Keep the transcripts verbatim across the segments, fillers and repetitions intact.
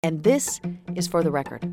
And this is For the Record.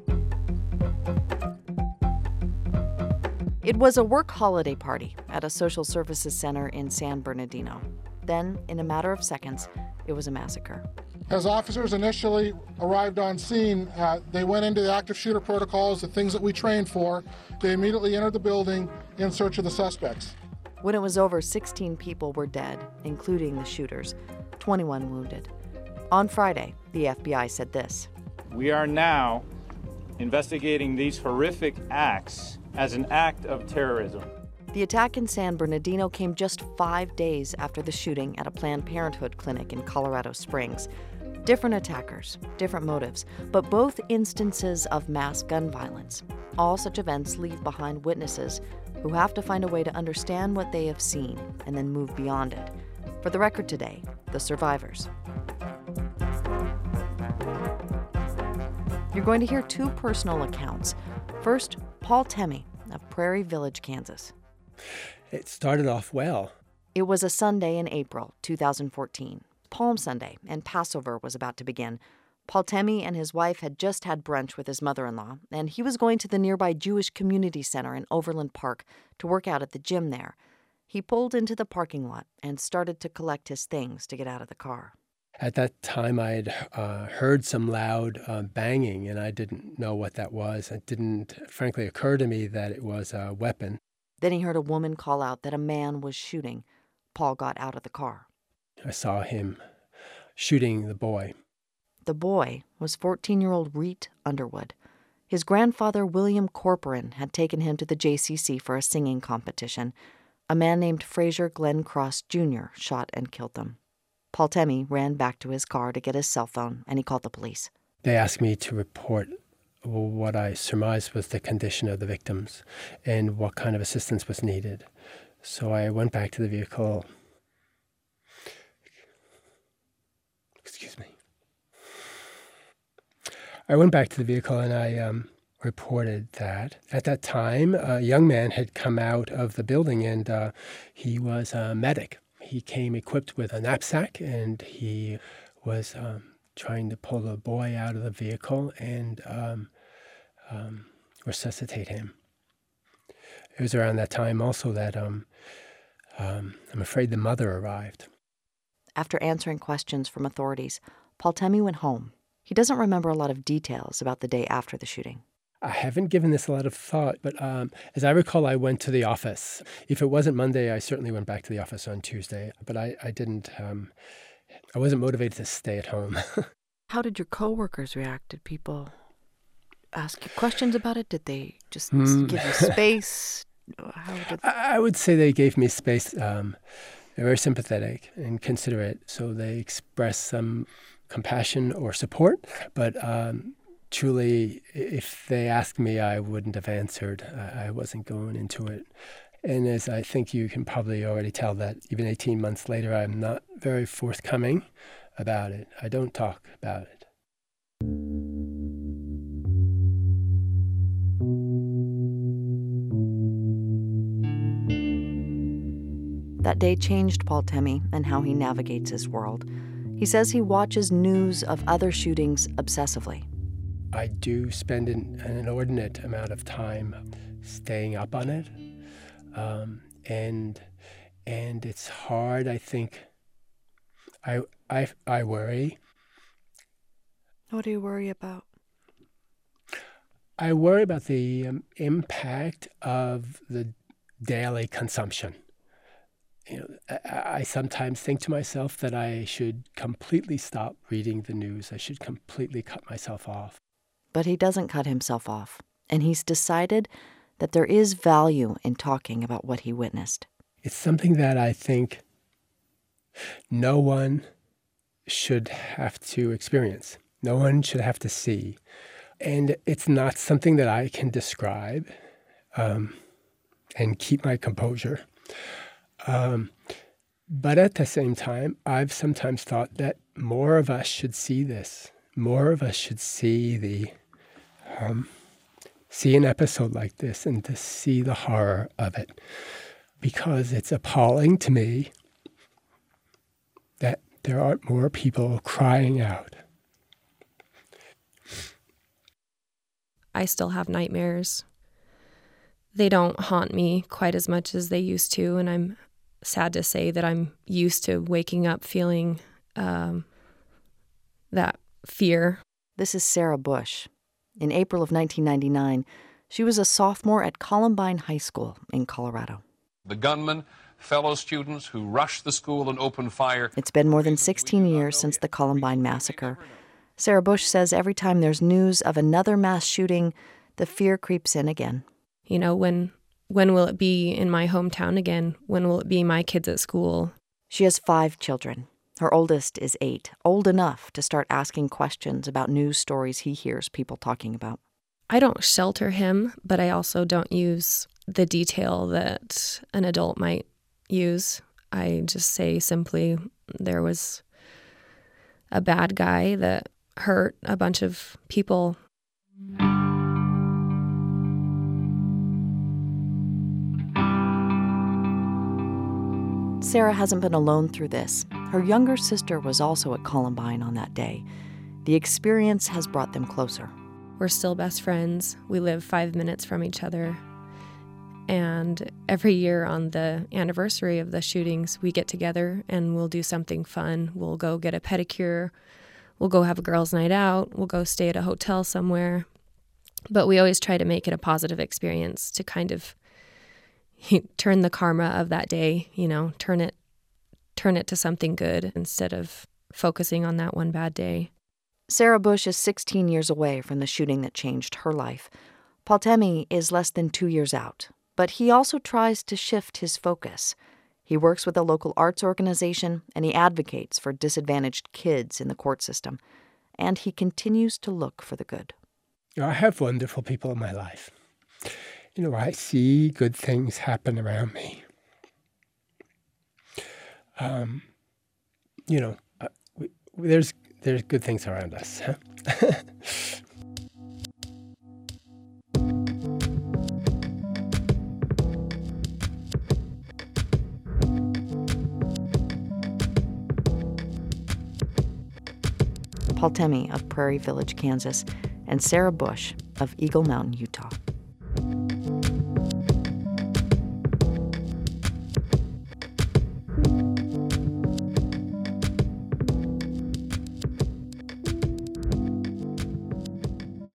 It was a work holiday party at a social services center in San Bernardino. Then, in a matter of seconds, it was a massacre. As officers initially arrived on scene, uh, they went into the active shooter protocols, the things that we trained for. They immediately entered the building in search of the suspects. When it was over, sixteen people were dead, including the shooters, twenty-one wounded. On Friday, the F B I said this. We are now investigating these horrific acts as an act of terrorism. The attack in San Bernardino came just five days after the shooting at a Planned Parenthood clinic in Colorado Springs. Different attackers, different motives, but both instances of mass gun violence. All such events leave behind witnesses who have to find a way to understand what they have seen and then move beyond it. For the Record today, the survivors. You're going to hear two personal accounts. First, Paul Temme of Prairie Village, Kansas. It started off well. It was a Sunday in April two thousand fourteen. Palm Sunday, and Passover was about to begin. Paul Temme and his wife had just had brunch with his mother-in-law, and he was going to the nearby Jewish Community Center in Overland Park to work out at the gym there. He pulled into the parking lot and started to collect his things to get out of the car. At that time, I had uh, heard some loud uh, banging, and I didn't know what that was. It didn't, frankly, occur to me that it was a weapon. Then he heard a woman call out that a man was shooting. Paul got out of the car. I saw him shooting the boy. The boy was fourteen-year-old Reet Underwood. His grandfather, William Corporon, had taken him to the J C C for a singing competition. A man named Fraser Glenn Cross Junior shot and killed them. Paul Temme ran back to his car to get his cell phone, and he called the police. They asked me to report what I surmised was the condition of the victims and what kind of assistance was needed. So I went back to the vehicle. Excuse me. I went back to the vehicle and I um, reported that at that time, a young man had come out of the building and uh, he was a medic. He came equipped with a knapsack and he was um, trying to pull the boy out of the vehicle and um, um, resuscitate him. It was around that time also that um, um, I'm afraid the mother arrived. After answering questions from authorities, Paul Temme went home. He doesn't remember a lot of details about the day after the shooting. I haven't given this a lot of thought, but um, as I recall, I went to the office. If it wasn't Monday, I certainly went back to the office on Tuesday, but I, I didn't, um, I wasn't motivated to stay at home. How did your coworkers react? Did people ask you questions about it? Did they just Mm. give you space? How did... I, I would say they gave me space. Um, they were very sympathetic and considerate, so they expressed some compassion or support, but um, truly, if they asked me, I wouldn't have answered. I wasn't going into it. And as I think you can probably already tell that even eighteen months later, I'm not very forthcoming about it. I don't talk about it. That day changed Paul Temme and how he navigates his world. He says he watches news of other shootings obsessively. I do spend an, an inordinate amount of time staying up on it, um, and and it's hard. I think. I I I worry. What do you worry about? I worry about the um, impact of the daily consumption. You know, I, I sometimes think to myself that I should completely stop reading the news. I should completely cut myself off. But he doesn't cut himself off, and he's decided that there is value in talking about what he witnessed. It's something that I think no one should have to experience. No one should have to see. And it's not something that I can describe um, and keep my composure. Um, but at the same time, I've sometimes thought that more of us should see this. More of us should see the um, see an episode like this and to see the horror of it, because it's appalling to me that there aren't more people crying out I still have nightmares. They don't haunt me quite as much as they used to, and I'm sad to say that I'm used to waking up feeling um, that fear. This is Sarah Bush. In April of nineteen ninety-nine, she was a sophomore at Columbine High School in Colorado. The gunman, fellow students who rushed the school and opened fire. It's been more than sixteen years since the Columbine massacre. Sarah Bush says every time there's news of another mass shooting, the fear creeps in again. You know, when when will it be in my hometown again? When will it be my kids at school? She has five children. Her oldest is eight, old enough to start asking questions about news stories he hears people talking about. I don't shelter him, but I also don't use the detail that an adult might use. I just say simply, there was a bad guy that hurt a bunch of people. Sarah hasn't been alone through this. Her younger sister was also at Columbine on that day. The experience has brought them closer. We're still best friends. We live five minutes from each other. And every year on the anniversary of the shootings, we get together and we'll do something fun. We'll go get a pedicure. We'll go have a girls' night out. We'll go stay at a hotel somewhere. But we always try to make it a positive experience to kind of turn the karma of that day, you know, turn it turn it to something good instead of focusing on that one bad day. Sarah Bush is sixteen years away from the shooting that changed her life. Paul Temme is less than two years out, but he also tries to shift his focus. He works with a local arts organization, and he advocates for disadvantaged kids in the court system. And he continues to look for the good. I have wonderful people in my life. You know, I see good things happen around me. Um, you know, uh, we, there's there's good things around us. Huh? Paul Temme of Prairie Village, Kansas, and Sarah Bush of Eagle Mountain, Utah.